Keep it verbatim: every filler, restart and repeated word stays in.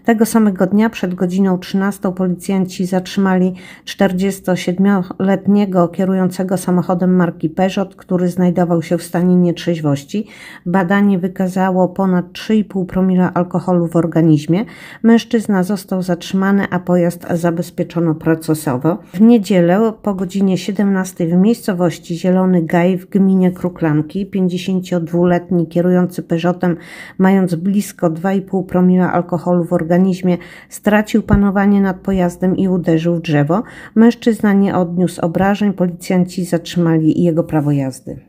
Tego samego dnia przed godziną trzynastą policjanci zatrzymali czterdziestosiedmioletniego kierującego samochodem marki Peugeot, który znajdował się w stanie nietrzeźwości. Badanie wykazało ponad trzy i pół promila alkoholu w organizmie. Mężczyzna został zatrzymany, a pojazd zabezpieczono procesowo. W niedzielę po godzinie siedemnastej w miejscowości Zielony Gaj w gminie Kruklanki pięćdziesięciodwuletni kierujący Peugeotem, mając blisko dwa i pół promila alkoholu w organizmie, organizmie stracił panowanie nad pojazdem i uderzył w drzewo. Mężczyzna nie odniósł obrażeń, policjanci zatrzymali jego prawo jazdy.